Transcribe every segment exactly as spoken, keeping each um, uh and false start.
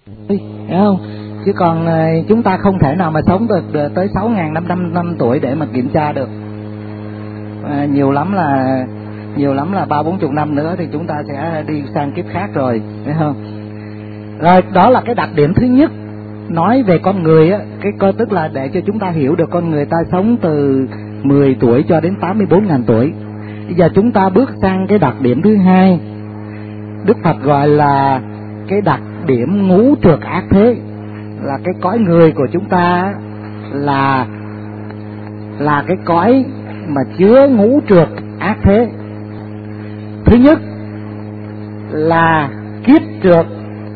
Hiểu không? Chứ còn chúng ta không thể nào mà sống được tới sáu nghìn năm trăm năm tuổi để mà kiểm tra được. À, nhiều lắm là nhiều lắm là ba bốn chục năm nữa thì chúng ta sẽ đi sang kiếp khác rồi, phải không? Rồi, đó là cái đặc điểm thứ nhất. Nói về con người á, cái cơ tức là để cho chúng ta hiểu được con người ta sống từ mười tuổi cho đến tám mươi bốn nghìn tuổi. Bây giờ chúng ta bước sang cái đặc điểm thứ hai. Đức Phật gọi là cái đặc điểm ngũ trược ác thế, là cái cõi người của chúng ta là là cái cõi mà chứa ngũ trược ác thế. Thứ nhất là kiết trược.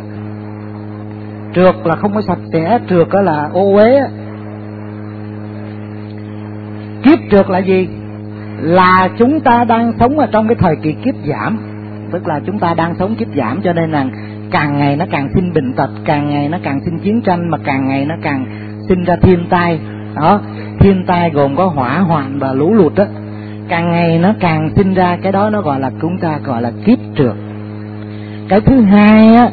Trược là không có sạch sẽ, trược đó là ô uế. Kiếp trược là gì? Là chúng ta đang sống ở trong cái thời kỳ kiếp giảm. Tức là chúng ta đang sống kiếp giảm, cho nên là càng ngày nó càng sinh bệnh tật, càng ngày nó càng sinh chiến tranh, mà càng ngày nó càng sinh ra thiên tai. Đó, thiên tai gồm có hỏa hoạn và lũ lụt đó. Càng ngày nó càng sinh ra cái đó, nó gọi là chúng ta gọi là kiếp trược. Cái thứ hai á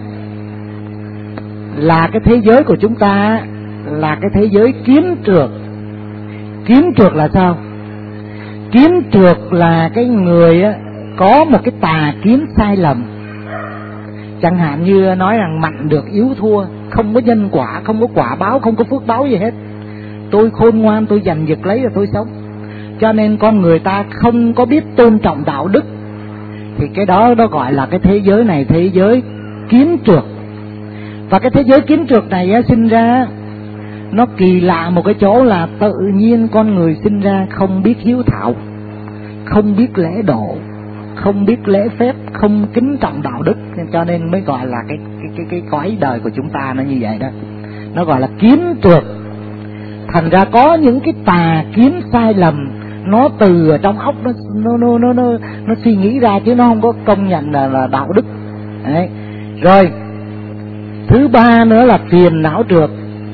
là cái thế giới của chúng ta là cái thế giới kiến trược. Kiến trược là sao? Kiến trược là cái người á có một cái tà kiến sai lầm. Chẳng hạn như nói rằng mạnh được yếu thua, không có nhân quả, không có quả báo, không có phước báo gì hết. Tôi khôn ngoan, tôi giành giật lấy rồi tôi sống. Cho nên con người ta không có biết tôn trọng đạo đức. Thì cái đó nó gọi là cái thế giới này, thế giới kiến trược. Và cái thế giới kiến trược này á, sinh ra nó kỳ lạ một cái chỗ là tự nhiên con người sinh ra không biết hiếu thảo, không biết lễ độ, không biết lễ phép, không kính trọng đạo đức, cho nên mới gọi là cái cái cái cái cõi đời của chúng ta nó như vậy đó. Nó gọi là kiến trược. Thành ra có những cái tà kiến sai lầm nó từ ở trong óc nó nó nó nó nó, nó suy nghĩ ra, chứ nó không có công nhận là, là đạo đức. Đấy. Rồi, thứ ba nữa là phiền não trược.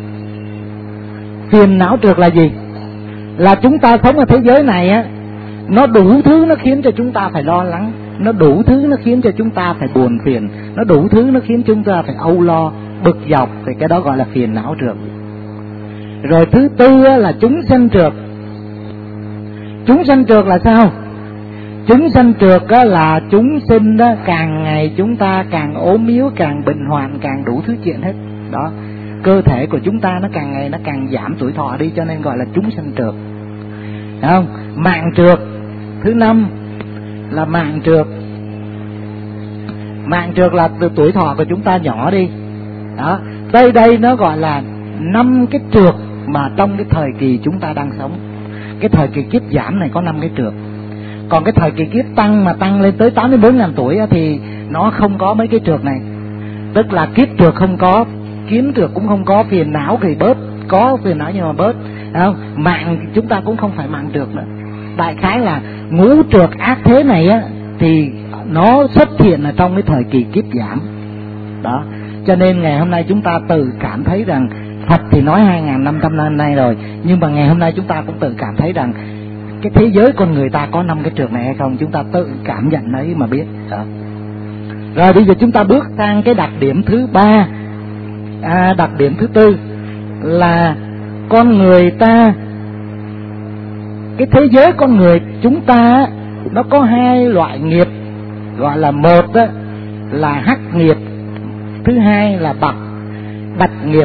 Phiền não trược là gì? Là chúng ta sống ở thế giới này á, nó đủ thứ nó khiến cho chúng ta phải lo lắng, nó đủ thứ nó khiến cho chúng ta phải buồn phiền, nó đủ thứ nó khiến chúng ta phải âu lo, bực dọc, thì cái đó gọi là phiền não trược. Rồi thứ tư á, là chúng sanh trược. Chúng sanh trược là sao? Chúng sanh trược á, là chúng sinh đó, càng ngày chúng ta càng ốm yếu, càng bệnh hoạn, càng đủ thứ chuyện hết. Đó, cơ thể của chúng ta nó càng ngày nó càng giảm tuổi thọ đi, cho nên gọi là chúng sanh trược. Thấy không? Mạng trược. Thứ năm là mạng trược. Mạng trược là từ tuổi thọ của chúng ta nhỏ đi. Đó, đây đây nó gọi là năm cái trược mà trong cái thời kỳ chúng ta đang sống. Cái thời kỳ kiếp giảm này có năm cái trược. Còn cái thời kỳ kiếp tăng mà tăng lên tới tám mươi bốn nghìn tuổi thì nó không có mấy cái trược này. Tức là kiếp trược không có, kiến trược cũng không có, phiền não thì bớt, có phiền não nhưng mà bớt. Không? Mạng chúng ta cũng không phải mạng trược nữa. Đại khái là ngũ trược ác thế này á thì nó xuất hiện ở trong cái thời kỳ kiếp giảm. Đó, cho nên ngày hôm nay chúng ta tự cảm thấy rằng Phật thì nói hai nghìn năm trăm năm nay rồi, nhưng mà ngày hôm nay chúng ta cũng tự cảm thấy rằng cái thế giới con người ta có năm cái trược này hay không, chúng ta tự cảm nhận đấy mà biết. Đó. Rồi bây giờ chúng ta bước sang cái đặc điểm thứ ba. À, đặc điểm thứ tư là con người ta, cái thế giới con người chúng ta nó có hai loại nghiệp, gọi là một đó, là hắc nghiệp, thứ hai là bạch bạch nghiệp.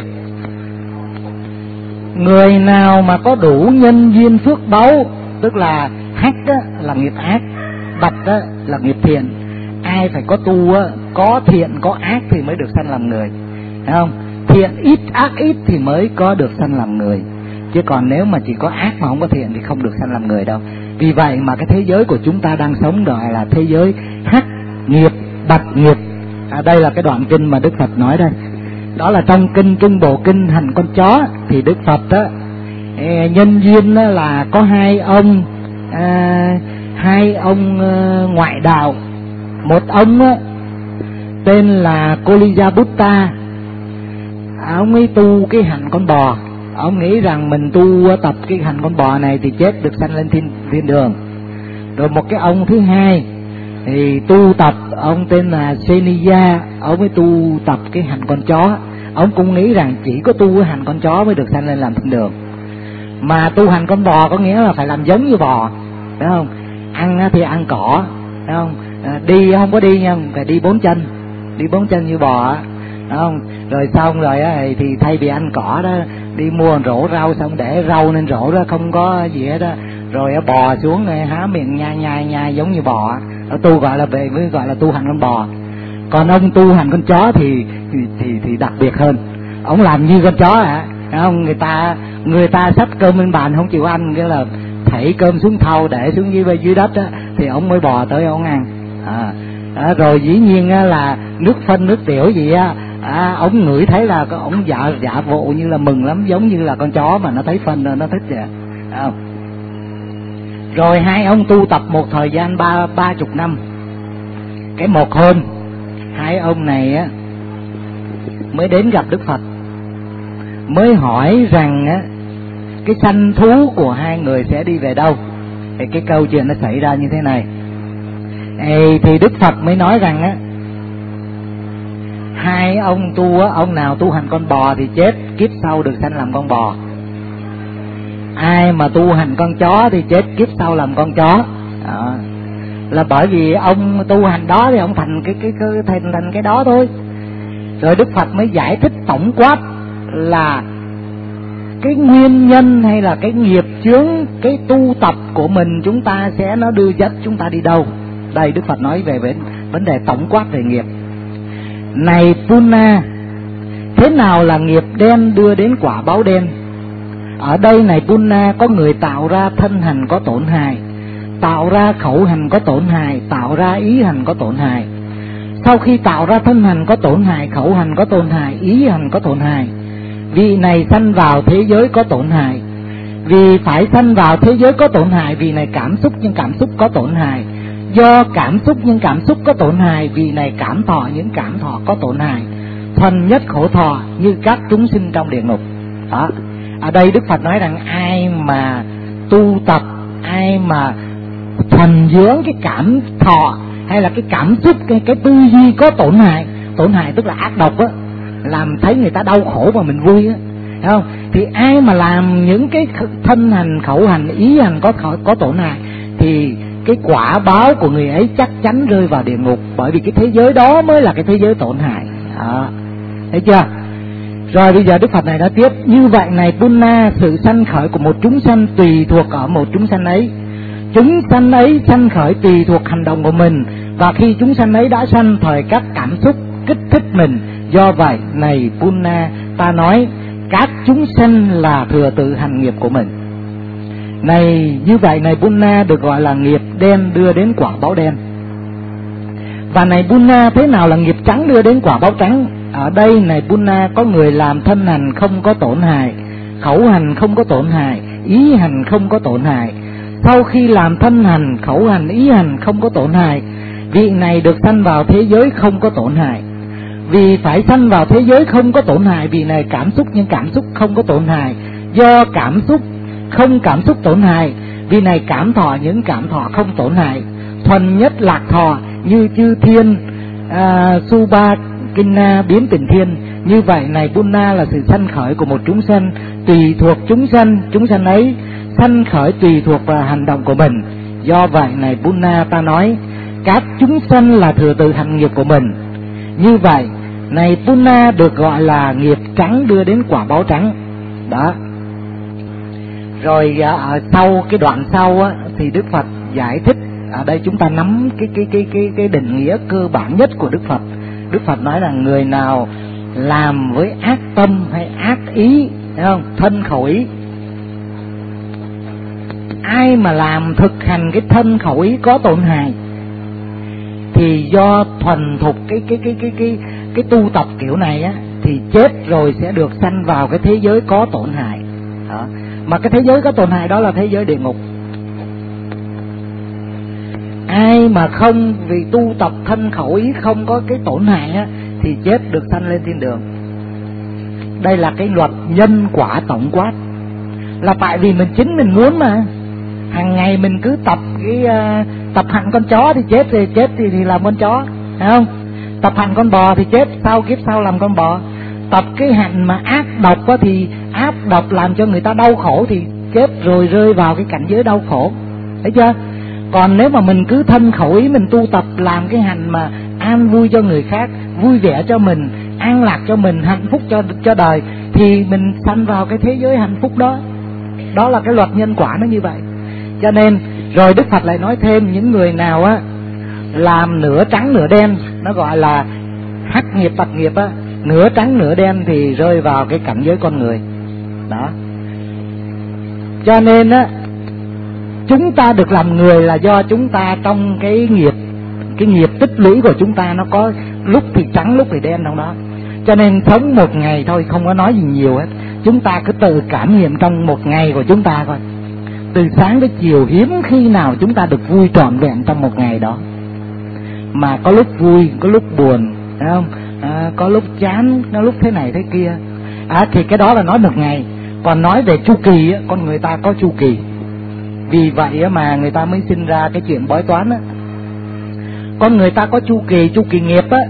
Người nào mà có đủ nhân duyên phước báu, tức là hắc đó là nghiệp ác, bạch đó là nghiệp thiện. Ai phải có tu á, có thiện có ác thì mới được sanh làm người, thấy không? Thiện ít ác ít thì mới có được sanh làm người, chứ còn nếu mà chỉ có ác mà không có thiện thì không được sanh làm người đâu. Vì vậy mà cái thế giới của chúng ta đang sống gọi là thế giới hắc nghiệp bạch nghiệp. À, đây là cái đoạn kinh mà Đức Phật nói đây. Đó là trong kinh Trung Bộ Kinh Hành Con Chó thì Đức Phật đó, nhân duyên đó là có hai ông à, hai ông uh, ngoại đạo. Một ông đó, tên là Kolija Buddha, ông ấy tu cái hạnh con bò. Ông nghĩ rằng mình tu tập cái hành con bò này thì chết được sanh lên thiên, thiên đường. Rồi một cái ông thứ hai thì tu tập, ông tên là Seniya, ông ấy tu tập cái hành con chó. ông cũng nghĩ rằng chỉ có tu hành con chó mới được sanh lên làm thiên đường. Mà tu hành con bò có nghĩa là phải làm giống như bò, phải không? Ăn thì ăn cỏ, phải không? À, đi không có đi nha, phải đi bốn chân, đi bốn chân như bò, phải không? Rồi xong rồi á thì thay vì ăn cỏ đó, đi mua rổ rau xong để rau lên rổ đó không có gì hết đó, rồi á bò xuống rồi há miệng nhai nhai nhai giống như bò. Ở tu gọi là về mới gọi là tu hành con bò. Còn ông tu hành con chó thì thì thì, thì đặc biệt hơn. Ông làm như con chó hả? À, không, người ta người ta xách cơm lên bàn không chịu ăn, cái là thảy cơm xuống thau để xuống dưới dưới đất á, thì ông mới bò tới ông ăn. À, à, rồi dĩ nhiên á, là nước phân nước tiểu gì á, à, ông ngửi thấy là ông dạ dạ vụ như là mừng lắm, giống như là con chó mà nó thấy phân rồi nó thích vậy. À, rồi hai ông tu tập một thời gian ba ba chục năm. Cái một hôm hai ông này á mới đến gặp Đức Phật, mới hỏi rằng á cái sanh thú của hai người sẽ đi về đâu. Thì cái câu chuyện nó xảy ra như thế này. Ê, thì Đức Phật mới nói rằng á, hai ông tu á, ông nào tu hành con bò thì chết, kiếp sau được sanh làm con bò. Ai mà tu hành con chó thì chết, kiếp sau làm con chó. Đó. Là bởi vì ông tu hành đó thì ông thành cái cái cái thành thành cái đó thôi. Rồi Đức Phật mới giải thích tổng quát là cái nguyên nhân hay là cái nghiệp chướng, cái tu tập của mình chúng ta sẽ nó đưa dắt chúng ta đi đâu. Đây Đức Phật nói về vấn đề tổng quát về nghiệp. Này Punna, thế nào là nghiệp đen đưa đến quả báo đen? Ở đây này Punna, có người tạo ra thân hành có tổn hại, tạo ra khẩu hành có tổn hại, tạo ra ý hành có tổn hại. Sau khi tạo ra thân hành có tổn hại, khẩu hành có tổn hại, ý hành có tổn hại, vị này sanh vào thế giới có tổn hại. Vì phải sanh vào thế giới có tổn hại, vì này cảm xúc những cảm xúc có tổn hại. Do cảm xúc những cảm xúc có tổn hại, vì này cảm thọ những cảm thọ có tổn hại. Thuần nhất khổ thọ như các chúng sinh trong địa ngục. Đó. Ở đây Đức Phật nói rằng ai mà tu tập, ai mà thuần dưỡng cái cảm thọ hay là cái cảm xúc, cái, cái tư duy có tổn hại, tổn hại tức là ác độc á, làm thấy người ta đau khổ mà mình vui á, thấy không? Thì ai mà làm những cái thân hành, khẩu hành, ý hành có có tổn hại thì cái quả báo của người ấy chắc chắn rơi vào địa ngục, bởi vì cái thế giới đó mới là cái thế giới tổn hại. Đó. Thấy chưa? Rồi bây giờ Đức Phật này nói tiếp, như vậy này Punna, sự sanh khởi của một chúng sanh tùy thuộc ở một chúng sanh ấy. Chúng sanh ấy sanh khởi tùy thuộc hành động của mình, và khi chúng sanh ấy đã sanh thời các cảm xúc kích thích mình. Do vậy này Punna, ta nói các chúng sanh là thừa tự hành nghiệp của mình. Này như vậy này Punna được gọi là nghiệp đen đưa đến quả báo đen. Và này Punna, thế nào là nghiệp trắng đưa đến quả báo trắng? Ở đây này Punna, có người làm thân hành không có tổn hại, khẩu hành không có tổn hại, ý hành không có tổn hại. Sau khi làm thân hành, khẩu hành, ý hành không có tổn hại, vị này được sanh vào thế giới không có tổn hại. Vì phải sanh vào thế giới không có tổn hại, vì này cảm xúc những cảm xúc không có tổn hại. Do cảm xúc không cảm xúc tổn hại, vì này cảm thọ những cảm thọ không tổn hại. Thuần nhất lạc thọ như chư thiên uh, Subha Kinna biến tình thiên. Như vậy này Punna là sự sanh khởi của một chúng sanh tùy thuộc chúng sanh, chúng sanh ấy sanh khởi tùy thuộc vào hành động của mình. Do vậy này Punna, ta nói các chúng sanh là thừa tự hành nghiệp của mình. Như vậy này Punna được gọi là nghiệp trắng đưa đến quả báo trắng. Đó. Rồi à, sau cái đoạn sau á, thì Đức Phật giải thích. Ở đây chúng ta nắm cái cái cái cái cái định nghĩa cơ bản nhất của Đức Phật. Đức Phật nói là người nào làm với ác tâm hay ác ý, thấy không? Thân khẩu ý. Ai mà làm thực hành cái thân khẩu ý có tổn hại thì do thuần thục cái cái cái cái cái cái tu tập kiểu này á, thì chết rồi sẽ được sanh vào cái thế giới có tổn hại. Đó. Mà cái thế giới có tổn hại đó là thế giới địa ngục. Ai mà không vì tu tập thân khẩu ý không có cái tổn hại á, thì chết được sanh lên thiên đường. Đây là cái luật nhân quả tổng quát. Là tại vì mình chính mình muốn mà. Hàng ngày mình cứ tập cái uh, tập hành con chó thì chết thì chết thì, thì làm con chó, phải không? Tập hành con bò thì chết sau kiếp sau làm con bò. tập cái hạnh mà ác độc á, thì ác độc làm cho người ta đau khổ thì chết rồi rơi vào cái cảnh giới đau khổ, thấy chưa? Còn nếu mà mình cứ thân khẩu ý mình tu tập làm cái hạnh mà an vui cho người khác, vui vẻ cho mình, an lạc cho mình, hạnh phúc cho cho đời, thì mình sanh vào cái thế giới hạnh phúc đó. Đó là cái luật nhân quả nó như vậy. Cho nên rồi Đức Phật lại nói thêm, những người nào á làm nửa trắng nửa đen, nó gọi là hắc nghiệp bạch nghiệp á, nửa trắng nửa đen thì rơi vào cái cảnh giới con người đó. Cho nên á, chúng ta được làm người là do chúng ta trong cái nghiệp, cái nghiệp tích lũy của chúng ta nó có lúc thì trắng lúc thì đen trong đó. Cho nên sống một ngày thôi, không có nói gì nhiều hết, chúng ta cứ tự cảm nghiệm trong một ngày của chúng ta coi. Từ sáng tới chiều hiếm khi nào chúng ta được vui trọn vẹn trong một ngày đó. Mà có lúc vui, có lúc buồn, thấy không? À, có lúc chán, có lúc thế này thế kia. À, thì cái đó là nói một ngày. Còn nói về chu kỳ á, con người ta có chu kỳ. Vì vậy á, mà người ta mới sinh ra cái chuyện bói toán á. Con người ta có chu kỳ, chu kỳ nghiệp á.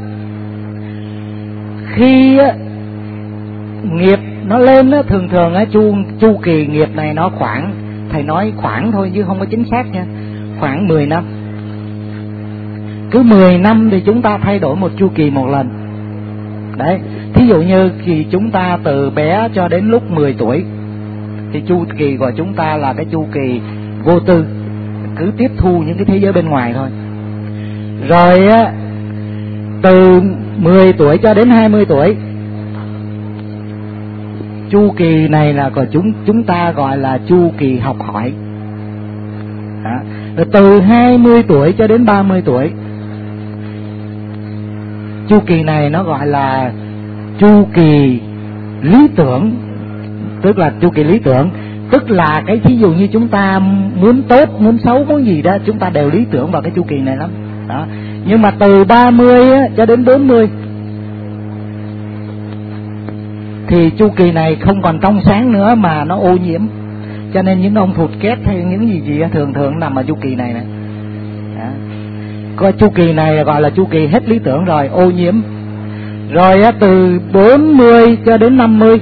Khi á, nghiệp nó lên á, thường thường á, chu, chu kỳ nghiệp này nó khoảng, thầy nói khoảng thôi chứ không có chính xác nha, khoảng mười năm. Cứ mười năm thì chúng ta thay đổi một chu kỳ một lần. Đấy, thí dụ như thì chúng ta từ bé cho đến lúc mười tuổi thì chu kỳ của chúng ta là cái chu kỳ vô tư, cứ tiếp thu những cái thế giới bên ngoài thôi. Rồi á, từ mười tuổi cho đến hai mươi tuổi, chu kỳ này là của chúng chúng ta gọi là chu kỳ học hỏi. Đó. Rồi từ hai mươi tuổi cho đến ba mươi tuổi, chu kỳ này nó gọi là chu kỳ lý tưởng, tức là chu kỳ lý tưởng, tức là cái thí dụ như chúng ta muốn tốt, muốn xấu, muốn gì đó, chúng ta đều lý tưởng vào cái chu kỳ này lắm. Đó. Nhưng mà từ ba mươi á, cho đến bốn mươi thì chu kỳ này không còn trong sáng nữa mà nó ô nhiễm. Cho nên những ông thụt két hay những gì gì thường thường nằm ở chu kỳ này này. Đó. Coi chu kỳ này gọi là chu kỳ hết lý tưởng rồi, ô nhiễm. Rồi á, từ bốn mươi cho đến năm mươi,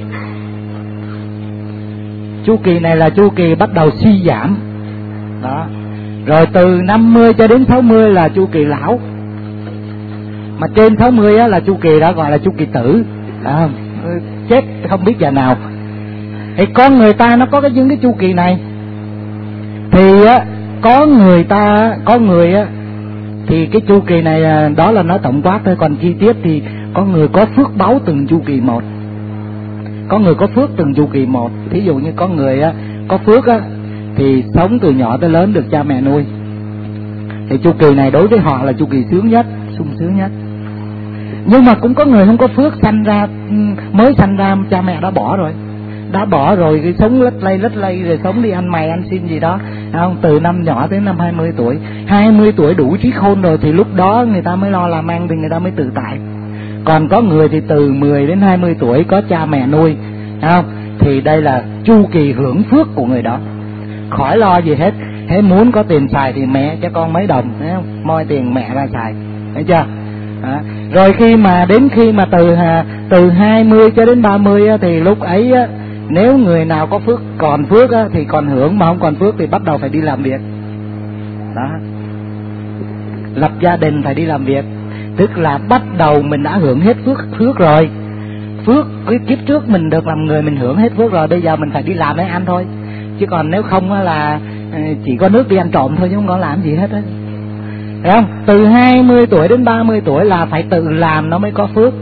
chu kỳ này là chu kỳ bắt đầu suy giảm. Đó. Rồi từ năm mươi cho đến sáu mươi là chu kỳ lão. Mà trên sáu mươi á, là chu kỳ đó gọi là chu kỳ tử. À, chết không biết giờ nào. Thì con người ta nó có cái những cái chu kỳ này. Thì á, có người ta, có người á, thì cái chu kỳ này đó là nó tổng quát thôi. Còn chi tiết thì có người có phước báu từng chu kỳ một. Có người có phước từng chu kỳ một. Thí dụ như có người á, có phước á, thì sống từ nhỏ tới lớn được cha mẹ nuôi. Thì chu kỳ này đối với họ là chu kỳ sướng nhất, sung sướng nhất. Nhưng mà cũng có người không có phước, sanh ra, mới sanh ra cha mẹ đã bỏ rồi. Đã bỏ rồi, cái sống lất lay lất lay rồi sống đi ăn mày ăn xin gì đó, không? Từ năm nhỏ tới năm hai mươi tuổi. hai mươi tuổi đủ trí khôn rồi thì lúc đó người ta mới lo làm ăn, thì người ta mới tự tại. Còn có người thì từ mười đến hai mươi tuổi có cha mẹ nuôi, không? Thì đây là chu kỳ hưởng phước của người đó. Khỏi lo gì hết. Thế muốn có tiền xài thì mẹ cho con mấy đồng, thấy không? Moi tiền mẹ ra xài, thấy chưa? À, rồi khi mà đến khi mà từ từ hai mươi cho đến ba mươi á, thì lúc ấy á, nếu người nào có phước còn phước á, thì còn hưởng, mà không còn phước thì bắt đầu phải đi làm việc. Đó. Lập gia đình phải đi làm việc, tức là bắt đầu mình đã hưởng hết phước phước rồi. Phước cái kiếp trước mình được làm người mình hưởng hết phước rồi, bây giờ mình phải đi làm để ăn thôi. Chứ còn nếu không á là chỉ có nước đi ăn trộm thôi chứ không có làm gì hết á. Thấy không? Từ hai mươi tuổi đến ba mươi tuổi là phải tự làm nó mới có phước.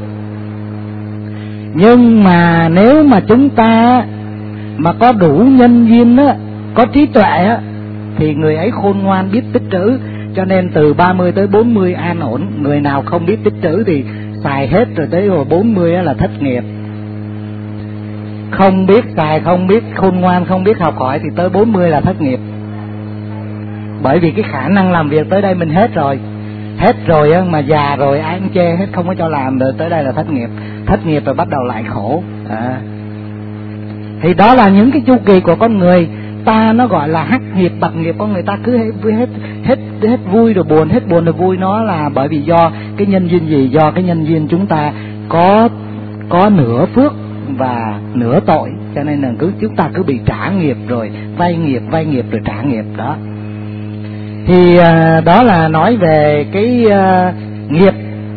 Nhưng mà nếu mà chúng ta mà có đủ nhân duyên á, có trí tuệ á, thì người ấy khôn ngoan biết tích trữ. Cho nên từ ba mươi tới bốn mươi an ổn. Người nào không biết tích trữ thì xài hết rồi tới rồi bốn mươi á là thất nghiệp. Không biết xài, không biết khôn ngoan, không biết học hỏi thì tới bốn mươi là thất nghiệp. Bởi vì cái khả năng làm việc tới đây mình hết rồi. Hết rồi á, mà già rồi ai cũng chê hết, không có cho làm được, tới đây là thất nghiệp. Thất nghiệp rồi bắt đầu lại khổ. À. Thì đó là những cái chu kỳ của con người ta, nó gọi là hắc nghiệp bạch nghiệp. Con người ta cứ hết hết hết hết vui rồi buồn, hết buồn rồi vui. Nó là bởi vì do cái nhân duyên gì? Do cái nhân duyên chúng ta có có nửa phước và nửa tội, cho nên là cứ chúng ta cứ bị trả nghiệp rồi vay nghiệp, vay nghiệp rồi trả nghiệp đó. Thì à, đó là nói về cái à, nghiệp.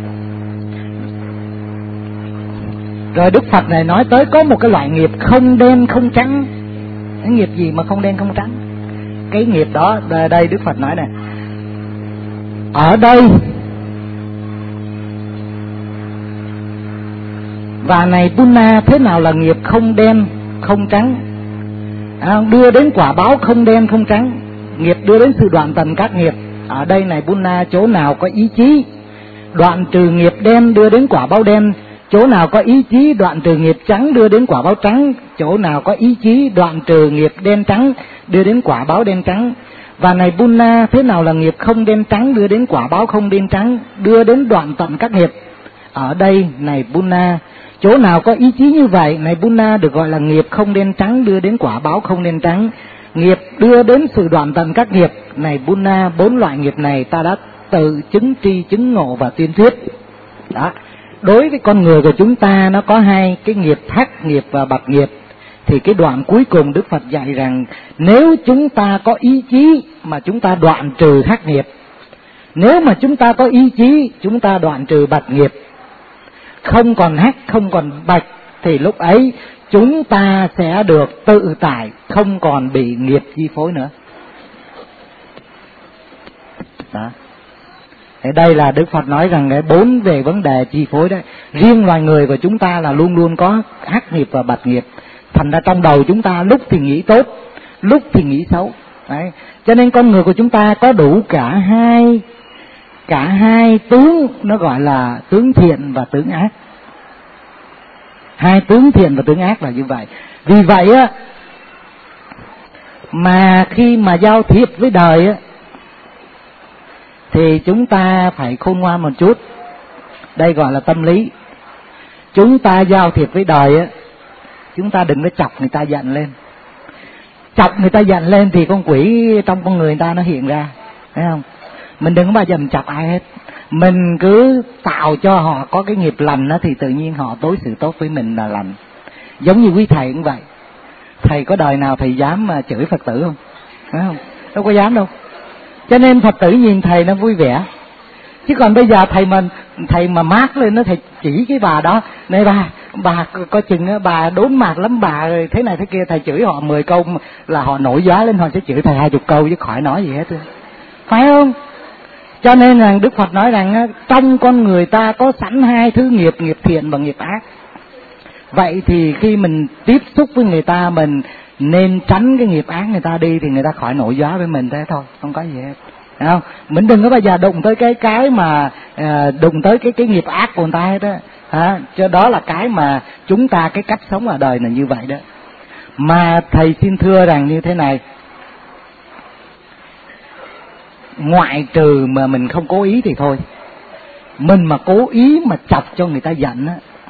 Rồi Đức Phật này nói tới có một cái loại nghiệp không đen không trắng. Cái nghiệp gì mà không đen không trắng? Cái nghiệp đó, đây Đức Phật nói này, ở đây và này Punna, thế nào là nghiệp không đen không trắng? À, đưa đến quả báo không đen không trắng, nghiệp đưa đến sự đoạn tận các nghiệp. Ở đây này Punna, chỗ nào có ý chí đoạn trừ nghiệp đen đưa đến quả báo đen, chỗ nào có ý chí đoạn trừ nghiệp trắng đưa đến quả báo trắng, chỗ nào có ý chí đoạn trừ nghiệp đen trắng đưa đến quả báo đen trắng. Và này Punna, thế nào là nghiệp không đen trắng đưa đến quả báo không đen trắng, đưa đến đoạn tận các nghiệp? Ở đây này Punna, chỗ nào có ý chí như vậy, này Punna, được gọi là nghiệp không đen trắng đưa đến quả báo không đen trắng, nghiệp đưa đến sự đoạn tận các nghiệp. Này Punna, bốn loại nghiệp này ta đã tự chứng tri chứng ngộ và tuyên thuyết. Đó. Đối với con người của chúng ta nó có hai cái nghiệp, hắc nghiệp và bạch nghiệp. Thì cái đoạn cuối cùng Đức Phật dạy rằng nếu chúng ta có ý chí mà chúng ta đoạn trừ hắc nghiệp, nếu mà chúng ta có ý chí chúng ta đoạn trừ bạch nghiệp, không còn hắc không còn bạch, thì lúc ấy chúng ta sẽ được tự tại, không còn bị nghiệp chi phối nữa. Đó. Thế đây là Đức Phật nói rằng cái bốn về vấn đề chi phối đấy. Riêng loài người của chúng ta là luôn luôn có hắc nghiệp và bạch nghiệp. Thành ra trong đầu chúng ta lúc thì nghĩ tốt, lúc thì nghĩ xấu. Đấy. Cho nên con người của chúng ta có đủ cả hai cả hai tướng, nó gọi là tướng thiện và tướng ác. Hai tướng thiện và tướng ác là như vậy. Vì vậy á, mà khi mà giao thiệp với đời á, thì chúng ta phải khôn ngoan một chút. Đây gọi là tâm lý. Chúng ta giao thiệp với đời á, chúng ta đừng có chọc người ta giận lên. Chọc người ta giận lên thì con quỷ trong con người người ta nó hiện ra, thấy không? Mình đừng có bao giờ mình chọc ai hết. Mình cứ tạo cho họ có cái nghiệp lành đó, thì tự nhiên họ đối xử tốt với mình là lành. Giống như quý thầy cũng vậy. Thầy có đời nào thầy dám mà chửi Phật tử không? Thấy không? Đâu có dám đâu. Cho nên Phật tử nhìn thầy nó vui vẻ. Chứ còn bây giờ thầy mà thầy mà mát lên nó, thầy chỉ cái bà đó, này bà, bà coi chừng bà đốn mạt lắm bà, rồi thế này thế kia, thầy chửi họ mười câu là họ nổi gió lên, họ sẽ chửi thầy hai chục câu chứ khỏi nói gì hết. Phải không? Cho nên rằng Đức Phật nói rằng trong con người ta có sẵn hai thứ nghiệp, nghiệp thiện và nghiệp ác. Vậy thì khi mình tiếp xúc với người ta, mình nên tránh cái nghiệp ác người ta đi, thì người ta khỏi nổi gió với mình, thế thôi, không có gì hết. Thấy không? Mình đừng có bao giờ đụng tới cái cái mà à, đụng tới cái cái nghiệp ác của người ta hết á. À, cho đó là cái mà chúng ta, cái cách sống ở đời là như vậy đó. Mà thầy xin thưa rằng như thế này, ngoại trừ mà mình không cố ý thì thôi. Mình mà cố ý mà chọc cho người ta giận á,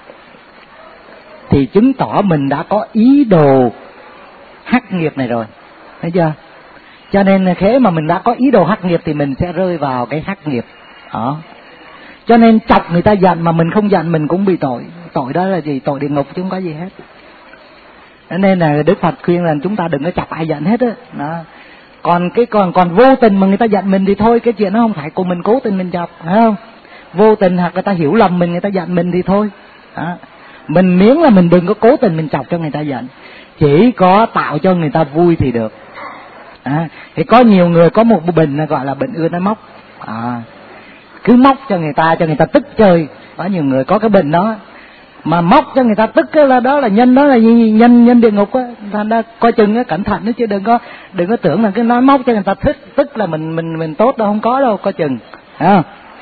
thì chứng tỏ mình đã có ý đồ hắc nghiệp này rồi, thấy chưa? Cho nên thế mà mình đã có ý đồ hắc nghiệp thì mình sẽ rơi vào cái hắc nghiệp đó. Cho nên chọc người ta giận mà mình không giận mình cũng bị tội. Tội đó là gì? Tội địa ngục chứ không có gì hết. Cho nên là Đức Phật khuyên là chúng ta đừng có chọc ai giận hết á. Đó. Còn cái còn còn vô tình mà người ta giận mình thì thôi, cái chuyện nó không phải của mình cố tình mình chọc, phải không? Vô tình hoặc người ta hiểu lầm mình, người ta giận mình thì thôi. Đó. Mình miễn là mình đừng có cố tình mình chọc cho người ta giận, chỉ có tạo cho người ta vui thì được. À, thì có nhiều người có một bệnh gọi là bệnh ưa nói móc, à, cứ móc cho người ta cho người ta tức chơi. Có nhiều người có cái bệnh đó, mà móc cho người ta tức là đó là nhân, đó là nhân nhân địa ngục á. Thành ra coi chừng á, cẩn thận đó, chứ đừng có đừng có tưởng là cái nói móc cho người ta thích tức là mình mình mình tốt đâu, không có đâu, coi chừng. À.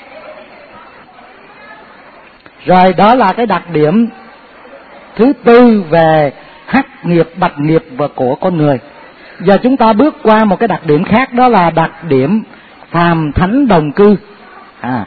Rồi đó là cái đặc điểm thứ tư về hắc nghiệp, bạch nghiệp và của con người. Giờ chúng ta bước qua một cái đặc điểm khác, đó là đặc điểm phàm thánh đồng cư. À,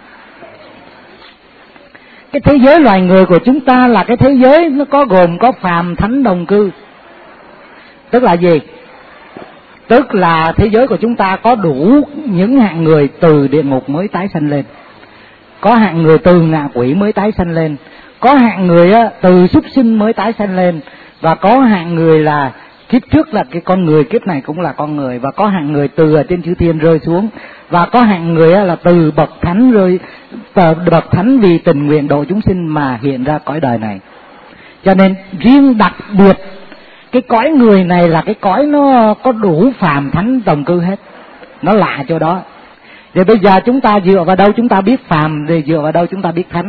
cái thế giới loài người của chúng ta là cái thế giới nó có gồm có phàm thánh đồng cư. Tức là gì? Tức là thế giới của chúng ta có đủ những hạng người từ địa ngục mới tái sanh lên, có hạng người từ ngạ quỷ mới tái sanh lên, có hạng người á, từ súc sinh mới tái sanh lên, và có hạng người là kiếp trước là cái con người, kiếp này cũng là con người, và có hạng người từ ở trên chư thiên rơi xuống, và có hạng người á, là từ bậc thánh rơi, bậc thánh vì tình nguyện độ chúng sinh mà hiện ra cõi đời này. Cho nên riêng đặc biệt cái cõi người này là cái cõi nó có đủ phàm thánh đồng cư hết, nó lạ chỗ đó. Thì bây giờ chúng ta dựa vào đâu chúng ta biết phàm, thì dựa vào đâu chúng ta biết thánh?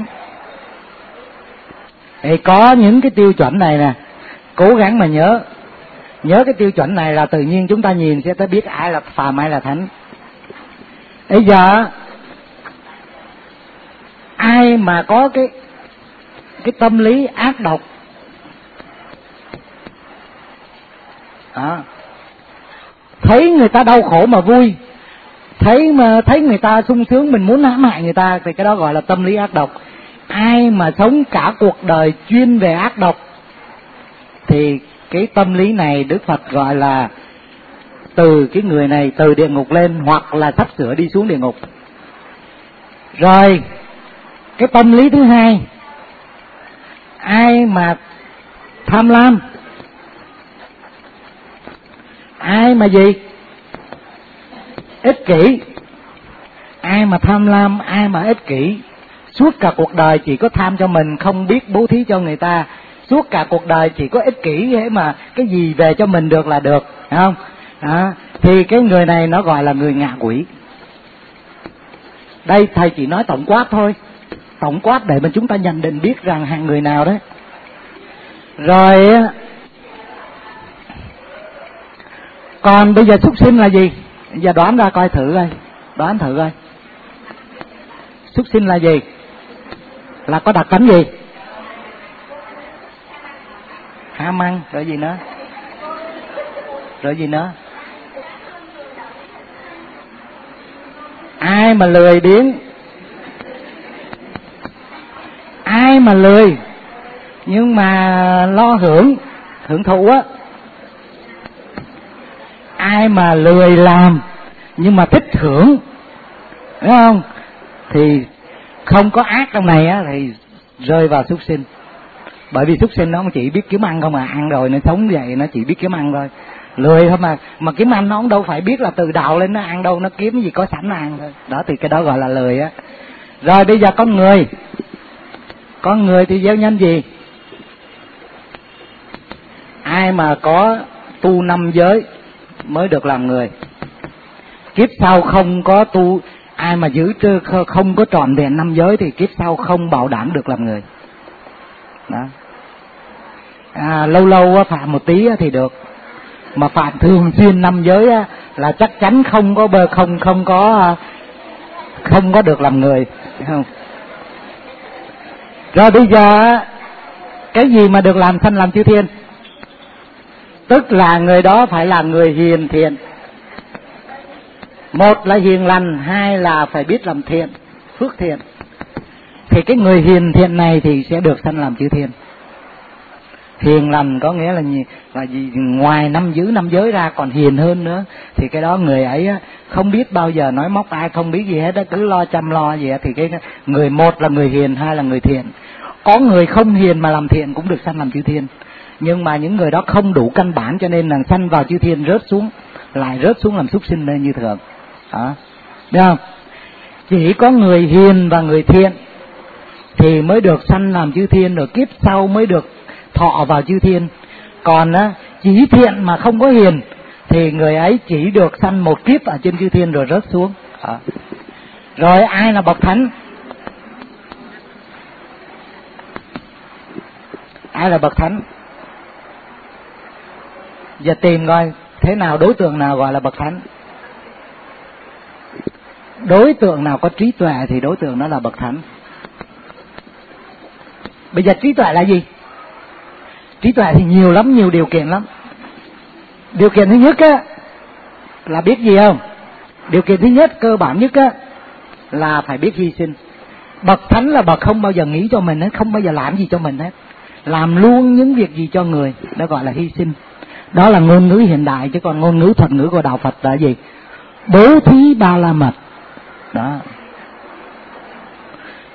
Thì có những cái tiêu chuẩn này nè, cố gắng mà nhớ. Nhớ cái tiêu chuẩn này là tự nhiên chúng ta nhìn sẽ tới biết ai là phàm ai là thánh. Bây giờ ai mà có cái cái tâm lý ác độc, à, thấy người ta đau khổ mà vui, thấy mà thấy người ta sung sướng mình muốn hãm hại người ta, thì cái đó gọi là tâm lý ác độc. Ai mà sống cả cuộc đời chuyên về ác độc thì cái tâm lý này Đức Phật gọi là từ cái người này từ địa ngục lên, hoặc là sắp sửa đi xuống địa ngục. Rồi cái tâm lý thứ hai, ai mà tham lam, ai mà gì ích kỷ, ai mà tham lam, ai mà ích kỷ, suốt cả cuộc đời chỉ có tham cho mình, không biết bố thí cho người ta, suốt cả cuộc đời chỉ có ích kỷ thế mà cái gì về cho mình được là được, phải không? Đó, thì cái người này nó gọi là người ngạ quỷ. Đây thầy chỉ nói tổng quát thôi, tổng quát để mà chúng ta nhận định biết rằng hạng người nào đấy. Rồi còn bây giờ súc sinh là gì? Giờ đoán ra coi thử coi, đoán thử coi. Súc sinh là gì? Là có đặc tánh gì? Ham ăn, rồi gì nữa? Rồi gì nữa? Ai mà lười biếng, ai mà lười nhưng mà lo hưởng, hưởng thụ á, ai mà lười làm nhưng mà thích hưởng, đúng không? Thì không có ác trong này á thì rơi vào súc sinh. Bởi vì súc sinh nó cũng chỉ biết kiếm ăn không à, ăn rồi nó sống vậy nó chỉ biết kiếm ăn thôi, lười thôi mà mà kiếm ăn nó cũng đâu phải biết là từ đầu lên nó ăn đâu, nó kiếm gì có sẵn ăn thôi. Đó thì cái đó gọi là lười á. Rồi bây giờ con người, con người thì gieo nhân gì? Ai mà có tu năm giới mới được làm người. Kiếp sau không có tu, ai mà giữ không có trọn vẹn năm giới thì kiếp sau không bảo đảm được làm người. Đó. À, lâu lâu phạm một tí thì được, mà phạm thường xuyên năm giới là chắc chắn không có bơ không không có không có được làm người, không? Rồi bây giờ cái gì mà được làm sanh làm chư thiên? Tức là người đó phải là người hiền thiện. Một là hiền lành, hai là phải biết làm thiện, phước thiện. Thì cái người hiền thiện này thì sẽ được sanh làm chư thiên. Hiền lành có nghĩa là là gì? Ngoài năm giữ năm giới ra còn hiền hơn nữa, thì cái đó người ấy không biết bao giờ nói móc ai, không biết gì hết đó, cứ lo chăm lo gì hết. Thì cái người một là người hiền, hai là người thiện. Có người không hiền mà làm thiện cũng được sanh làm chư thiên, nhưng mà những người đó không đủ căn bản cho nên là sanh vào chư thiên rớt xuống, lại rớt xuống làm súc sinh lên như thường. Đó, biết không? Chỉ có người hiền và người thiện thì mới được sanh làm chư thiên, rồi kiếp sau mới được thọ vào chư thiên. Còn á, chỉ thiện mà không có hiền thì người ấy chỉ được sanh một kiếp ở trên chư thiên rồi rớt xuống. Đó. Rồi ai là bậc thánh? Ai là bậc thánh? Giờ tìm coi thế nào, đối tượng nào gọi là bậc thánh? Đối tượng nào có trí tuệ thì đối tượng đó là bậc thánh. Bây giờ trí tuệ là gì? Trí tuệ thì nhiều lắm, nhiều điều kiện lắm. Điều kiện thứ nhất á là biết gì không? Điều kiện thứ nhất, cơ bản nhất á là phải biết hy sinh. Bậc thánh là bậc không bao giờ nghĩ cho mình hết, không bao giờ làm gì cho mình hết, làm luôn những việc gì cho người, đó gọi là hy sinh. Đó là ngôn ngữ hiện đại, chứ còn ngôn ngữ thuật ngữ của đạo Phật là gì? Bố thí ba la mật. Đó.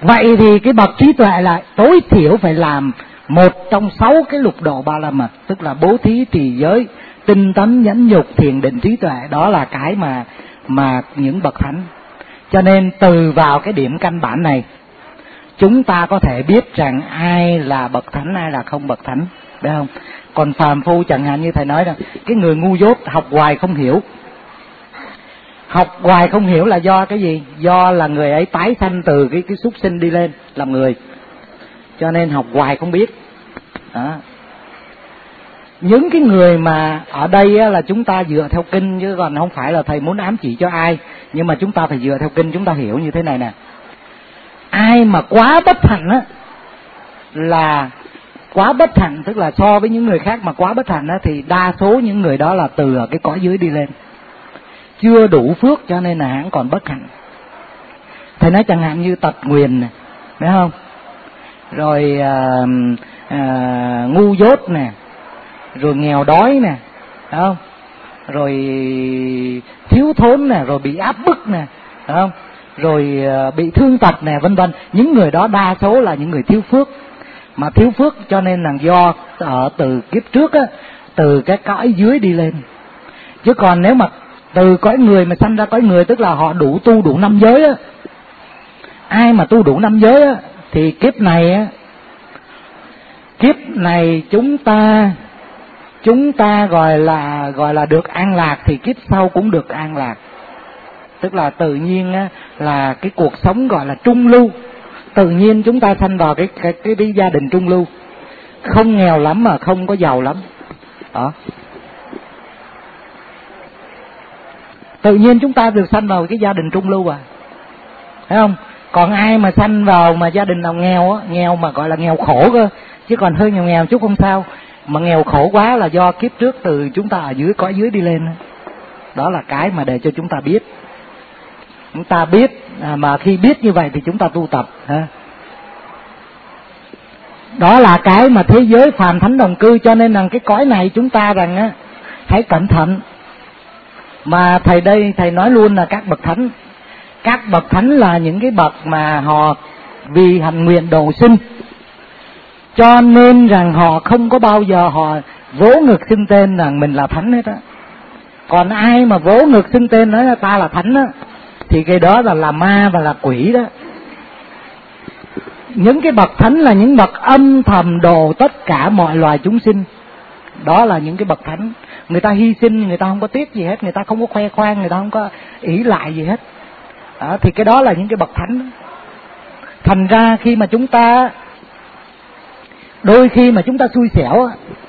Vậy thì cái bậc trí tuệ là tối thiểu phải làm một trong sáu cái lục độ ba la mật, tức là bố thí, trì giới, tinh tấn, nhẫn nhục, thiền định, trí tuệ. Đó là cái mà mà những bậc thánh. Cho nên từ vào cái điểm căn bản này, chúng ta có thể biết rằng ai là bậc thánh, ai là không bậc thánh, biết không? Còn phàm phu chẳng hạn như thầy nói rằng cái người ngu dốt học hoài không hiểu. Học hoài không hiểu là do cái gì? Do là người ấy tái sanh từ cái cái súc sinh đi lên làm người, cho nên học hoài không biết. Đó. Những cái người mà ở đây á, là chúng ta dựa theo kinh, chứ còn không phải là thầy muốn ám chỉ cho ai, nhưng mà chúng ta phải dựa theo kinh, chúng ta hiểu như thế này nè. Ai mà quá bất hạnh á, là quá bất hạnh, tức là so với những người khác mà quá bất hạnh á, thì đa số những người đó là từ ở cái cõi dưới đi lên, chưa đủ phước cho nên là hắn còn bất hạnh. Thầy nói chẳng hạn như tật nguyền này, phải không? Rồi à, à, ngu dốt nè, rồi nghèo đói nè, phải không? Rồi thiếu thốn nè, rồi bị áp bức nè, phải không? Rồi à, bị thương tật nè, vân vân. Những người đó đa số là những người thiếu phước, mà thiếu phước cho nên là do ở từ kiếp trước á, từ cái cõi dưới đi lên. Chứ còn nếu mà từ cõi người mà sanh ra cõi người, tức là họ đủ tu đủ năm giới á. Ai mà tu đủ năm giới á thì kiếp này á, kiếp này chúng ta chúng ta gọi là gọi là được an lạc, thì kiếp sau cũng được an lạc. Tức là tự nhiên á, là cái cuộc sống gọi là trung lưu. Tự nhiên chúng ta sanh vào cái cái cái, cái gia đình trung lưu, không nghèo lắm mà không có giàu lắm. Đó. Tự nhiên chúng ta được sanh vào cái gia đình trung lưu à, thấy không? Còn ai mà sanh vào mà gia đình nào nghèo á, nghèo mà gọi là nghèo khổ cơ, chứ còn hơi nghèo nghèo chút không sao, mà nghèo khổ quá là do kiếp trước từ chúng ta ở dưới cõi dưới đi lên. Đó là cái mà để cho chúng ta biết. Chúng ta biết, à, mà khi biết như vậy thì chúng ta tu tập ha. Đó là cái mà thế giới phàm thánh đồng cư, cho nên rằng cái cõi này chúng ta rằng á, hãy cẩn thận. Mà thầy đây thầy nói luôn là các bậc thánh. Các bậc thánh là những cái bậc mà họ vì hành nguyện độ sinh, cho nên rằng họ không có bao giờ họ vỗ ngực xưng tên rằng mình là thánh hết á. Còn ai mà vỗ ngực xưng tên nói là ta là thánh á, thì cái đó là là ma và là quỷ đó. Những cái bậc thánh là những bậc âm thầm độ tất cả mọi loài chúng sinh. Đó là những cái bậc thánh. Người ta hy sinh, người ta không có tiếc gì hết, người ta không có khoe khoang, người ta không có ỷ lại gì hết. Đó, thì cái đó là những cái bậc thánh. Thành ra khi mà chúng ta, đôi khi mà chúng ta xui xẻo,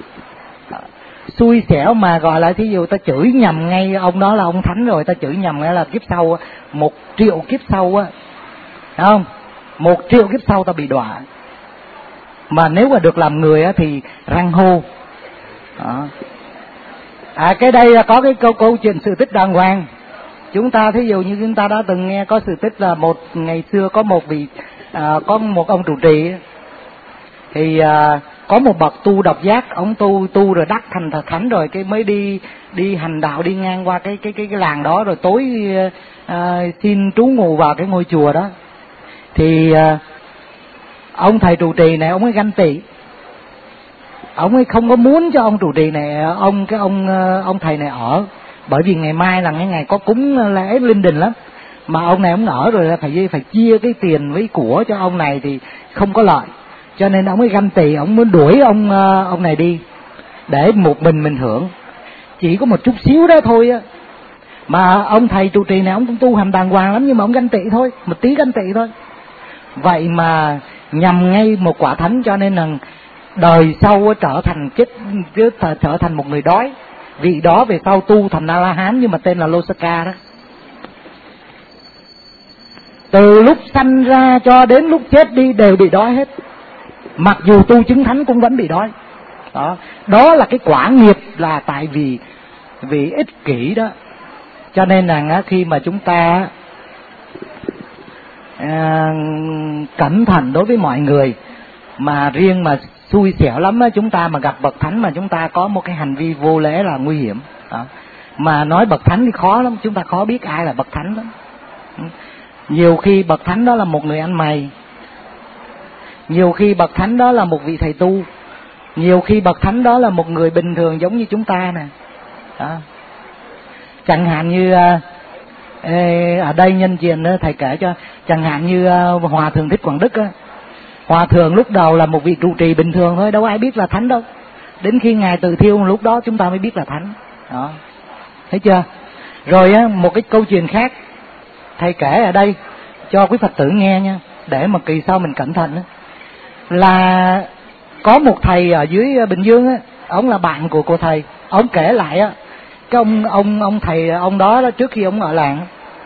xui xẻo mà gọi là thí dụ ta chửi nhầm ngay ông đó là ông thánh rồi, ta chửi nhầm ngay là kiếp sau, một triệu kiếp sau á, thấy không? Một triệu kiếp sau ta bị đọa. Mà nếu mà được làm người á thì răng hô. Đó. À, cái đây là có cái câu câu chuyện sự tích đàng hoàng. Chúng ta thí dụ như chúng ta đã từng nghe có sự tích là một ngày xưa có một vị à, có một ông trụ trì, thì à, có một bậc tu độc giác, ông tu tu rồi đắc thành thật thánh rồi, cái mới đi đi hành đạo, đi ngang qua cái cái cái cái làng đó, rồi tối à, xin trú ngụ vào cái ngôi chùa đó. Thì à, ông thầy trụ trì này ông ấy ganh tị, ông ấy không có muốn cho ông trụ trì này, ông cái ông ông thầy này ở, bởi vì ngày mai là cái ngày có cúng lễ linh đình lắm, mà ông này ông ở rồi là phải phải chia cái tiền với của cho ông này thì không có lợi, cho nên ông ấy ganh tị, ông muốn đuổi ông ông này đi để một mình mình hưởng, chỉ có một chút xíu đó thôi á. Mà ông thầy trụ trì này ông cũng tu hành đàng hoàng lắm, nhưng mà ông ganh tị thôi, một tí ganh tị thôi. Vậy mà nhằm ngay một quả thánh, cho nên là đời sau trở thành chết, trở thành một người đói. Vị đó về sau tu thành A La Hán nhưng mà tên là Losaka đó. Từ lúc sanh ra cho đến lúc chết đi đều bị đói hết. Mặc dù tu chứng thánh cũng vẫn bị đói. Đó, đó là cái quả nghiệp là tại vì vì ích kỷ đó. Cho nên là khi mà chúng ta à, cẩn thận đối với mọi người, mà riêng mà xui xẻo lắm á, chúng ta mà gặp bậc thánh mà chúng ta có một cái hành vi vô lễ là nguy hiểm. Đó. Mà nói bậc thánh thì khó lắm, chúng ta khó biết ai là bậc thánh lắm. Nhiều khi bậc thánh đó là một người ăn mày, Nhiều khi bậc thánh đó là một vị thầy tu, nhiều khi bậc thánh đó là một người bình thường giống như chúng ta nè. Đó. Chẳng hạn như ở đây nhân chuyện thầy kể cho, chẳng hạn như Hòa Thượng Thích Quảng Đức á, Hòa Thượng lúc đầu là một vị trụ trì bình thường thôi, đâu ai biết là thánh đâu. Đến khi Ngài tự thiêu lúc đó chúng ta mới biết là thánh. Đó. Thấy chưa? Rồi á, một cái câu chuyện khác thầy kể ở đây cho quý Phật tử nghe nha, để mà kỳ sau mình cẩn thận á. Là có một thầy ở dưới Bình Dương á, ông là bạn của cô thầy, ông kể lại á, cái ông ông ông thầy ông đó, đó trước khi ông ở làng,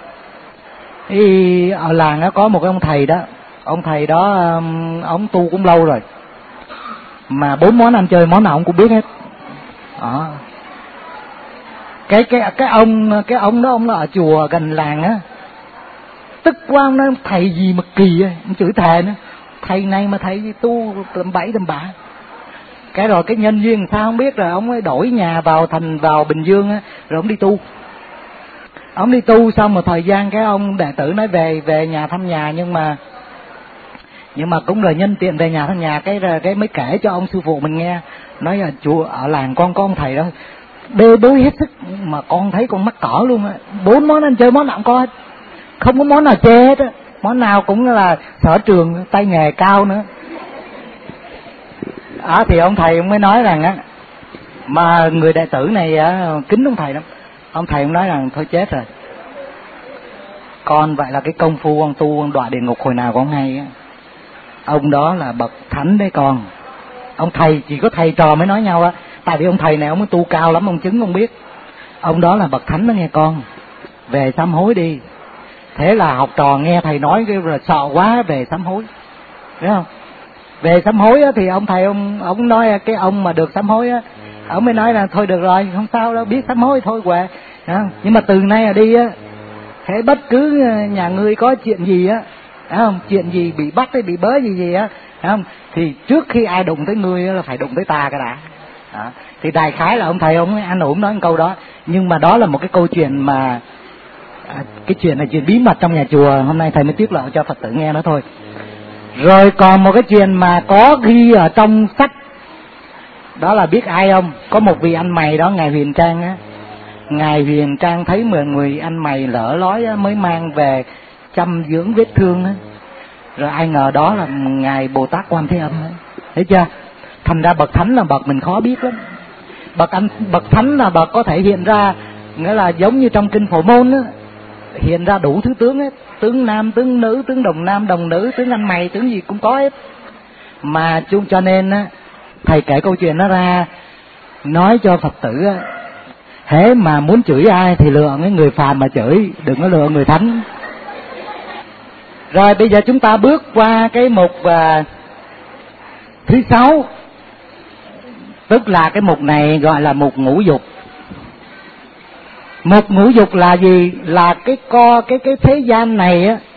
thì ở làng á có một cái ông thầy đó, ông thầy đó ông tu cũng lâu rồi, mà bốn món ăn chơi món nào ông cũng biết hết. Đó. Cái cái cái ông cái ông đó ông ở chùa gần làng á, tức quá, ông nói thầy gì mà kỳ á, ông chửi thề nữa, thầy này mà thầy tu tầm bảy tầm bạ. Cái rồi cái nhân duyên sao không biết, rồi ông ấy đổi nhà vào thành vào Bình Dương á, rồi ông đi tu. Ông đi tu xong một thời gian cái ông đệ tử nói về về nhà thăm nhà, nhưng mà nhưng mà cũng rồi nhân tiện về nhà thăm nhà, cái cái mới kể cho ông sư phụ mình nghe, nói là chùa ở làng con có ông thầy đó bê bối hết sức, mà con thấy con mắc cỡ luôn á, bốn món ăn chơi món nào cũng có hết, không có món nào chê hết á, món nào cũng là sở trường, tay nghề cao nữa. À, thì ông thầy ông mới nói rằng á, mà người đệ tử này á, kính ông thầy lắm. Ông thầy ông nói rằng thôi chết rồi, con vậy là cái công phu ông tu ông đọa địa ngục hồi nào con hay á. Ông đó là bậc thánh đấy con. Ông thầy chỉ có thầy trò mới nói nhau á, tại vì ông thầy này ông tu cao lắm, ông chứng ông biết. Ông đó là bậc thánh đó nghe con, về sám hối đi. Thế là học trò nghe thầy nói cái rồi sợ quá, về sám hối, biết không? Về sám hối á, thì ông thầy ông ông nói cái ông mà được sám hối á, ông mới nói là thôi được rồi, không sao đâu, biết sám hối thôi què. Nhưng mà từ nay là đi á, thế bất cứ nhà ngươi có chuyện gì á, phải không? Chuyện gì bị bắt hay bị bớ gì gì á, phải không? Thì trước khi ai đụng tới ngươi là phải đụng tới ta cái đã. Đó. Thì đại khái là ông thầy ông anh ổn nói một câu đó, nhưng mà đó là một cái câu chuyện mà à, cái chuyện này chuyện bí mật trong nhà chùa, hôm nay thầy mới tiết lộ cho Phật tử nghe đó thôi. Rồi còn một cái chuyện mà có ghi ở trong sách, đó là biết ai không? Có một vị anh mày đó, Ngài Huyền Trang á. Ngài Huyền Trang thấy mười người anh mày lỡ lói á, mới mang về chăm dưỡng vết thương á. Rồi ai ngờ đó là Ngài Bồ Tát Quan Thế Âm á. Thấy chưa? Thành ra bậc thánh là bậc mình khó biết lắm. Bậc anh bậc thánh là bậc có thể hiện ra, nghĩa là giống như trong kinh Phổ Môn á, hiện ra đủ thứ tướng hết, tướng nam, tướng nữ, tướng đồng nam, đồng nữ, tướng anh mày, tướng gì cũng có hết. Mà chung cho nên á, thầy kể câu chuyện nó ra, nói cho Phật tử á, hễ mà muốn chửi ai thì lựa cái người phàm mà chửi, đừng có lựa người thánh. Rồi bây giờ chúng ta bước qua cái mục à, thứ sáu, tức là cái mục này gọi là mục ngũ dục. Mục ngũ dục là gì? Là cái co cái cái thế gian này á,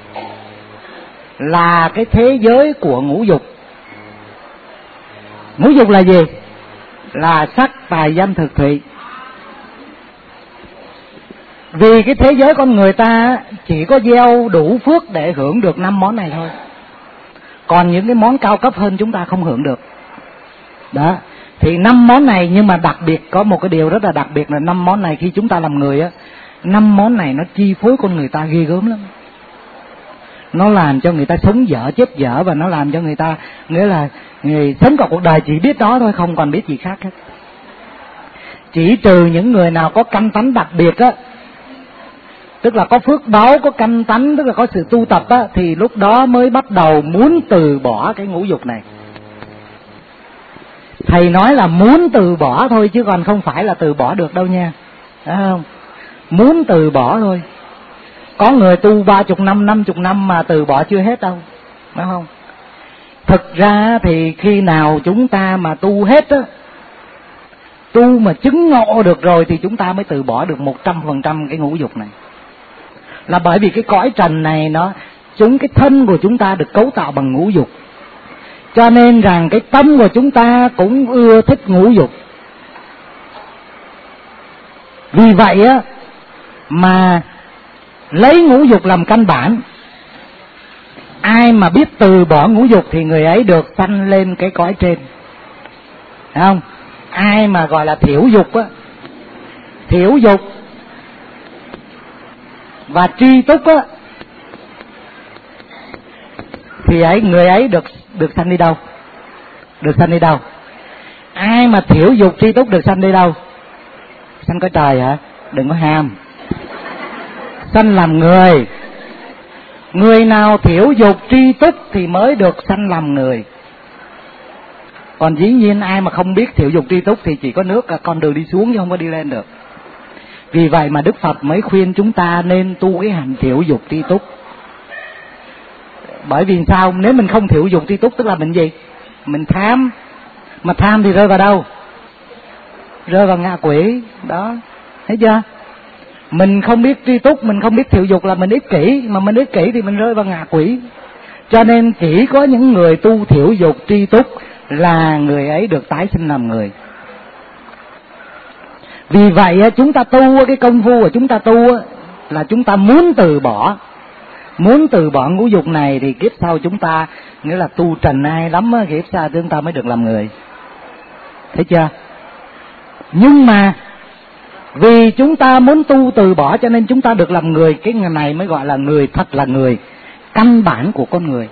là cái thế giới của ngũ dục. Ngũ dục là gì? Là sắc, tài, danh, thực, thụy. Vì cái thế giới con người ta chỉ có gieo đủ phước để hưởng được năm món này thôi, còn những cái món cao cấp hơn chúng ta không hưởng được. Đó, thì năm món này, nhưng mà đặc biệt có một cái điều rất là đặc biệt là năm món này khi chúng ta làm người á, năm món này nó chi phối con người ta ghê gớm lắm. Nó làm cho người ta sống dở chết dở, và nó làm cho người ta, nghĩa là người sống cả cuộc đời chỉ biết đó thôi, không còn biết gì khác hết. Chỉ trừ những người nào có căn tánh đặc biệt á, tức là có phước báo, có căn tánh, tức là có sự tu tập á, thì lúc đó mới bắt đầu muốn từ bỏ cái ngũ dục này. Thầy nói là muốn từ bỏ thôi, chứ còn không phải là từ bỏ được đâu nha, phải không? Muốn từ bỏ thôi. Có người tu ba chục năm, năm chục năm mà từ bỏ chưa hết đâu, phải không? Thực ra thì khi nào chúng ta mà tu hết á, tu mà chứng ngộ được rồi thì chúng ta mới từ bỏ được một trăm phần trăm cái ngũ dục này. Là bởi vì cái cõi trần này nó, chúng cái thân của chúng ta được cấu tạo bằng ngũ dục, cho nên rằng cái tâm của chúng ta cũng ưa thích ngũ dục. Vì vậy á mà lấy ngũ dục làm căn bản. ai mà biết từ bỏ ngũ dục thì người ấy được sanh lên cái cõi trên. Thấy không? Ai mà gọi là thiểu dục á, thiểu dục và tri túc á, thì ấy người ấy được được sanh đi đâu? Được sanh đi đâu? Ai mà thiểu dục tri túc được sanh đi đâu? Sanh cõi trời hả? Đừng có ham. Sanh làm người. Người nào thiểu dục tri túc thì mới được sanh làm người. Còn dĩ nhiên ai mà không biết thiểu dục tri túc thì chỉ có nước con đường đi xuống chứ không có đi lên được. Vì vậy mà Đức Phật mới khuyên chúng ta nên tu cái hạnh thiểu dục tri túc. Bởi vì sao? Nếu mình không thiểu dục tri túc tức là mình gì? Mình tham. Mà tham thì rơi vào đâu? Rơi vào ngạ quỷ. Đó, thấy chưa? Mình không biết tri túc, mình không biết thiểu dục là mình ích kỷ. Mà mình ích kỷ thì mình rơi vào ngạ quỷ. Cho nên chỉ có những người tu thiểu dục tri túc là người ấy được tái sinh làm người. Vì vậy chúng ta tu, cái công phu của chúng ta tu là chúng ta muốn từ bỏ. Muốn từ bỏ ngũ dục này thì kiếp sau chúng ta, nghĩa là tu trần ai lắm, kiếp sau chúng ta mới được làm người. Thấy chưa? Nhưng mà vì chúng ta muốn tu từ bỏ cho nên chúng ta được làm người. Cái người này mới gọi là người, thật là người, căn bản của con người.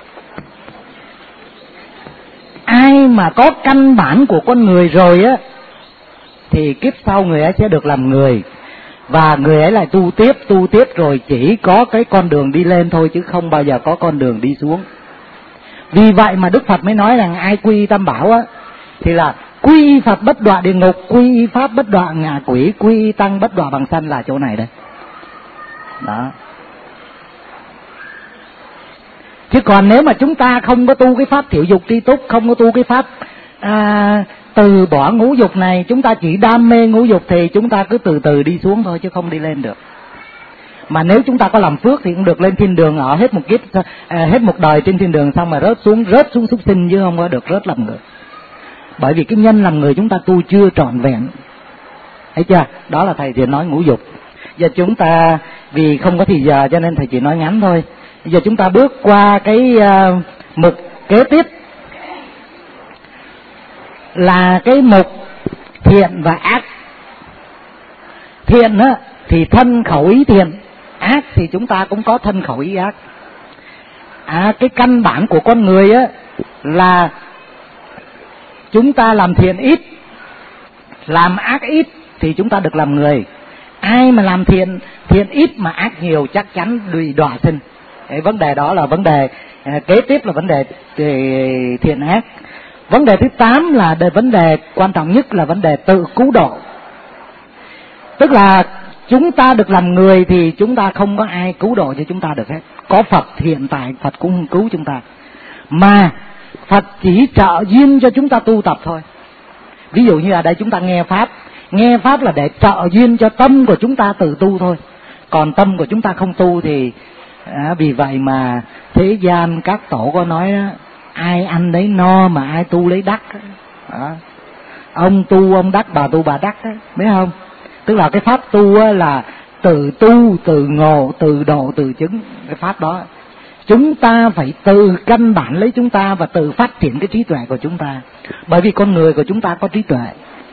Ai mà có căn bản của con người rồi á thì kiếp sau người ấy sẽ được làm người. Và người ấy lại tu tiếp, tu tiếp rồi chỉ có cái con đường đi lên thôi, chứ không bao giờ có con đường đi xuống. Vì vậy mà Đức Phật mới nói rằng ai quy y Tam Bảo á thì là quy y Phật bất đọa địa ngục, quy y Pháp bất đọa ngạ quỷ, quy y Tăng bất đọa bằng sanh, là chỗ này đây. Đó. Chứ còn nếu mà chúng ta không có tu cái pháp thiểu dục tri túc, không có tu cái pháp à, từ bỏ ngũ dục này, chúng ta chỉ đam mê ngũ dục thì chúng ta cứ từ từ đi xuống thôi chứ không đi lên được. Mà nếu chúng ta có làm phước thì cũng được lên thiên đường, ở hết một kiếp, à, hết một đời trên thiên đường, xong mà rớt xuống rớt xuống súc sinh chứ không có được rớt làm người. Bởi vì cái nhân làm người chúng ta tu chưa trọn vẹn. Thấy chưa? Đó là thầy chỉ nói ngũ dục. Giờ chúng ta vì không có thì giờ cho nên thầy chỉ nói ngắn thôi. Giờ chúng ta bước qua cái uh, mục kế tiếp là cái mục thiện và ác. Thiện á thì thân khẩu ý thiện, ác thì chúng ta cũng có thân khẩu ý ác. À, cái căn bản của con người á là chúng ta làm thiện ít, làm ác ít thì chúng ta được làm người. Ai mà làm thiện thiện ít mà ác nhiều chắc chắn bị đọa sinh. Cái vấn đề đó là vấn đề à, kế tiếp là vấn đề thiện ác. Vấn đề thứ tám là đề, vấn đề quan trọng nhất là vấn đề tự cứu độ. Tức là chúng ta được làm người thì chúng ta không có ai cứu độ cho chúng ta được hết. Có Phật, hiện tại Phật cũng không cứu chúng ta, mà Phật chỉ trợ duyên cho chúng ta tu tập thôi. Ví dụ như ở đây chúng ta nghe Pháp, nghe Pháp là để trợ duyên cho tâm của chúng ta tự tu thôi. Còn tâm của chúng ta không tu thì à, vì vậy mà thế gian các tổ có nói đó, ai ăn đấy no mà ai tu lấy đắc đó. Ông tu ông đắc, bà tu bà đắc đó, biết không? Tức là cái pháp tu là tự tu, tự ngộ, tự độ, tự chứng. Cái pháp đó chúng ta phải từ căn bản lấy chúng ta và tự phát triển cái trí tuệ của chúng ta. Bởi vì con người của chúng ta có trí tuệ,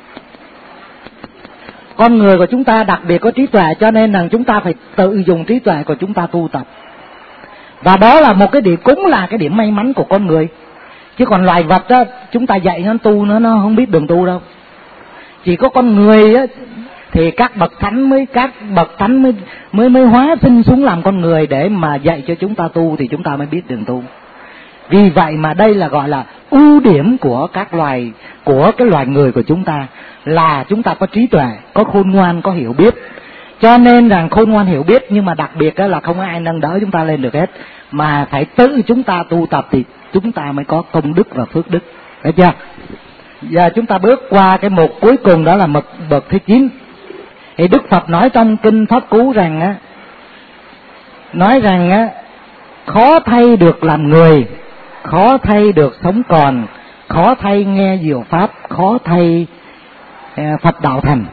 con người của chúng ta đặc biệt có trí tuệ, cho nên rằng chúng ta phải tự dùng trí tuệ của chúng ta tu tập. Và đó là một cái điểm, cũng là cái điểm may mắn của con người. Chứ còn loài vật á, chúng ta dạy nó tu nó nó không biết đường tu đâu. Chỉ có con người á thì các bậc thánh mới các bậc thánh mới mới mới hóa sinh xuống làm con người để mà dạy cho chúng ta tu, thì chúng ta mới biết đường tu. Vì vậy mà đây là gọi là ưu điểm của các loài, của cái loài người của chúng ta, là chúng ta có trí tuệ, có khôn ngoan, có hiểu biết. Cho nên rằng khôn ngoan hiểu biết, nhưng mà đặc biệt là không có ai nâng đỡ chúng ta lên được hết, mà phải tự chúng ta tu tập thì chúng ta mới có công đức và phước đức. Thấy chưa? Giờ chúng ta bước qua cái mục cuối cùng, đó là mục bậc thứ chín. Thì Đức Phật nói trong kinh Pháp Cú rằng á, nói rằng á, khó thay được làm người, khó thay được sống còn, khó thay nghe diệu pháp, khó thay Phật đạo thành.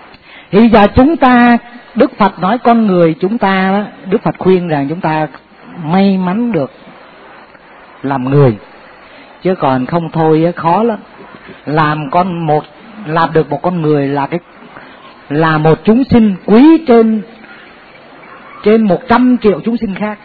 Thì giờ chúng ta, Đức Phật nói con người chúng ta, Đức Phật khuyên rằng chúng ta may mắn được làm người, chứ còn không thôi khó lắm. Làm con một làm được một con người là cái là một chúng sinh quý trên trên một trăm triệu chúng sinh khác.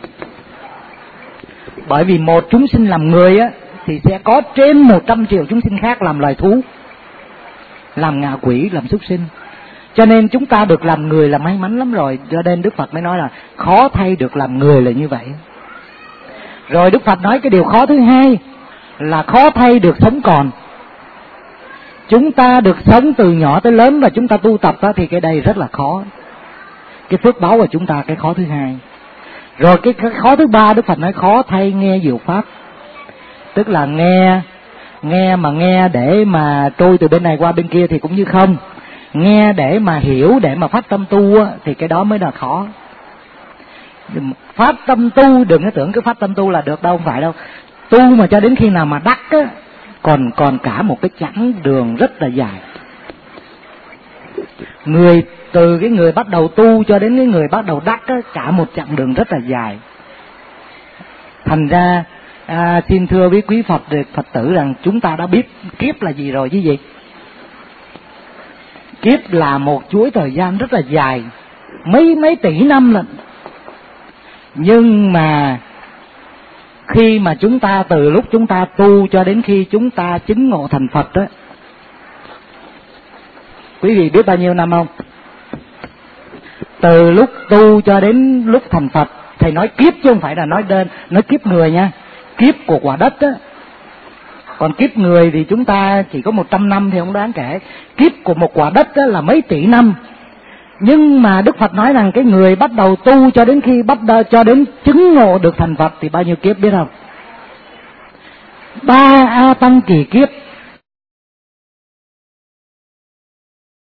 Bởi vì một chúng sinh làm người á thì sẽ có trên một trăm triệu chúng sinh khác làm loài thú, làm ngạ quỷ, làm súc sinh. Cho nên chúng ta được làm người là may mắn lắm rồi. Cho nên Đức Phật mới nói là khó thay được làm người là như vậy. Rồi Đức Phật nói cái điều khó thứ hai là khó thay được sống còn. Chúng ta được sống từ nhỏ tới lớn và chúng ta tu tập đó, thì cái đây rất là khó. Cái phước báo của chúng ta cái khó thứ hai. Rồi cái khó thứ ba Đức Phật nói khó thay nghe diệu pháp. Tức là nghe nghe mà nghe để mà trôi từ bên này qua bên kia thì cũng như không. Nghe để mà hiểu, để mà phát tâm tu á, thì cái đó mới là khó. Phát tâm tu, đừng có tưởng cứ phát tâm tu là được đâu, không phải đâu. Tu mà cho đến khi nào mà đắc á, còn còn cả một cái chặng đường rất là dài. Người từ cái người bắt đầu tu cho đến cái người bắt đầu đắc á, cả một chặng đường rất là dài. Thành ra à, xin thưa với quý Phật Phật tử rằng chúng ta đã biết kiếp là gì rồi chứ gì. Kiếp là một chuỗi thời gian rất là dài, mấy mấy tỷ năm lận. Nhưng mà khi mà chúng ta từ lúc chúng ta tu cho đến khi chúng ta chứng ngộ thành Phật đó, quý vị biết bao nhiêu năm không? Từ lúc tu cho đến lúc thành Phật, thầy nói kiếp chứ không phải là nói đơn, nói kiếp người nha, kiếp của quả đất á. Còn kiếp người thì chúng ta chỉ có một trăm năm thì không đáng kể. Kiếp của một quả đất á là mấy tỷ năm. Nhưng mà Đức Phật nói rằng cái người bắt đầu tu cho đến khi bắt đầu cho đến chứng ngộ được thành Phật thì bao nhiêu kiếp biết không? Ba A Tăng kỳ kiếp.